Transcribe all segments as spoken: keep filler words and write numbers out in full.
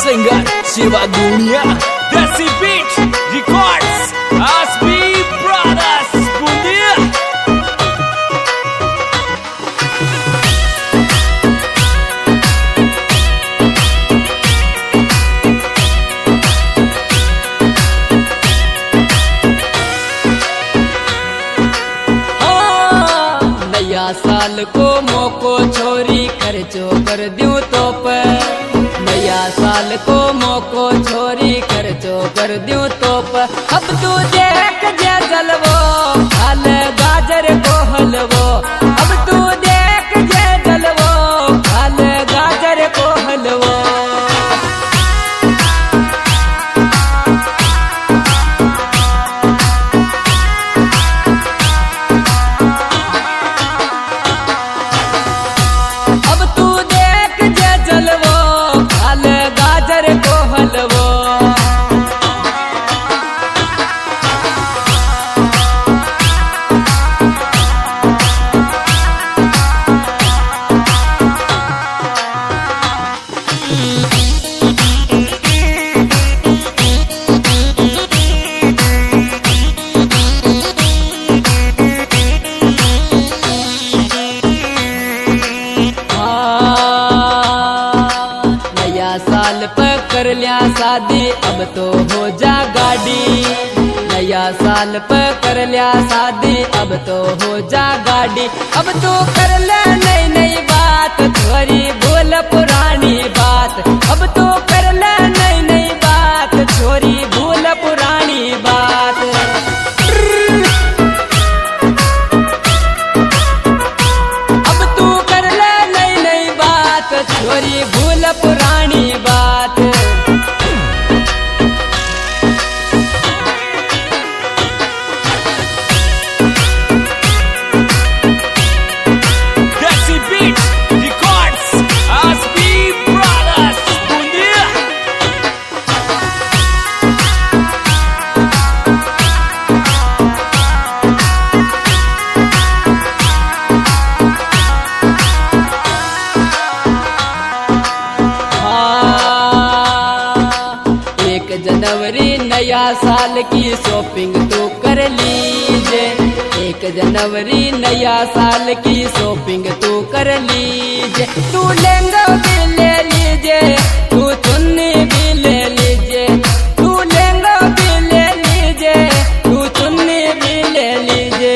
singer Shiva Dunia. Desi Beat Records, Aspi Brothers, Bundia. नया साल को मोको छोरी खर्चो कर दूं तो पर नया साल को मोको छोरी खर्चो कर दूं तो पर अब तू देख जे जलवो खाल गाजर को हलवो अब तू देख जे जलवो खाल गाजर को हलवो साल पर कर लिया शादी अब तो हो जा गाड़ी नया साल पर कर लिया शादी अब तो हो जा गाड़ी अब तो कर ले नई नई बात छोरी बोल पुरानी बात अब तो कर ले नई नई बात छोरी बोल पुरानी बात अब तू कर ले नई नई बात छोरी भूल पुरानी बात Desi Beat Records, Aspi Brothers, Bundia. एक जनवरी नया साल की शॉपिंग तो कर लीजिए एक जनवरी नया साल की शॉपिंग तो कर लीजिए तू लहंगा भी ले लीजिए तू चुन्नी भी ले लीजिए तू लहंगा भी ले लीजिए तू चुन्नी भी ले लीजिए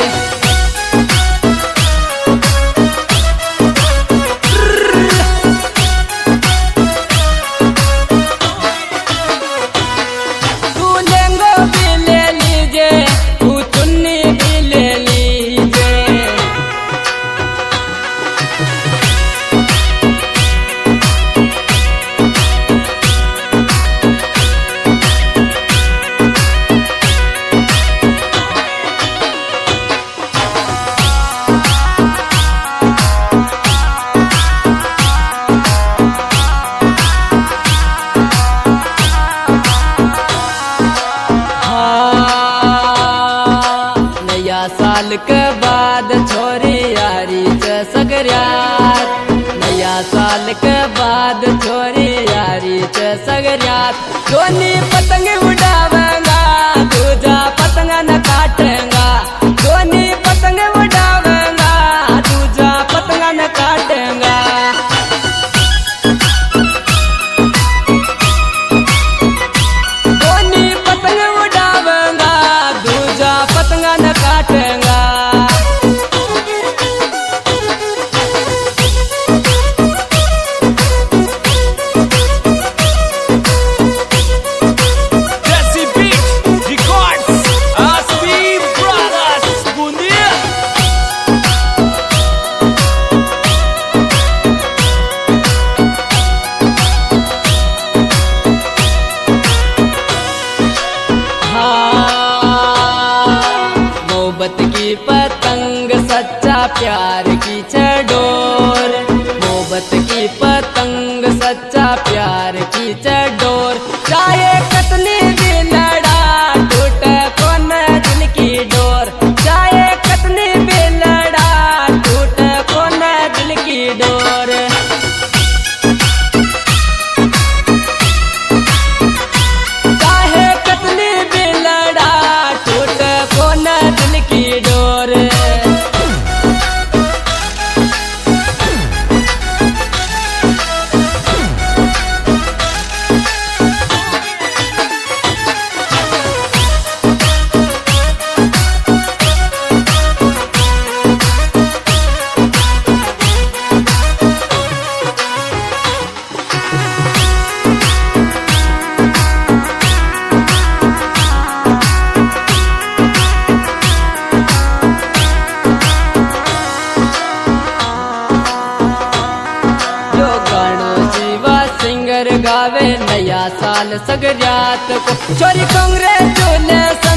साल के बाद छोरी यारी च सगरियात नया साल के बाद छोरी यारी च सगरियात दोनी पतंग उड़ावेंगा दूजा पतंग न काटेगा दोनी पतंग उड़ावेंगा दूजा पतंग न काटेगा दोनी पतंग उड़ावेंगा दूजा पतंग न काटेगा Desi Beat Records, Aspi Brothers, Bundia. मोहब्बत की पतंग सच्चा प्यार की चडोर मोहब्बत की पतंग सच्चा प्यार की चडोर चाहे कितनी भी लड़ा टूट कौन दिल की डोर चाहे कितनी भी लड़ा टूट कौन दिल की डोर सुंदर गावे नया साल सगरात को छोरी कांग्रेस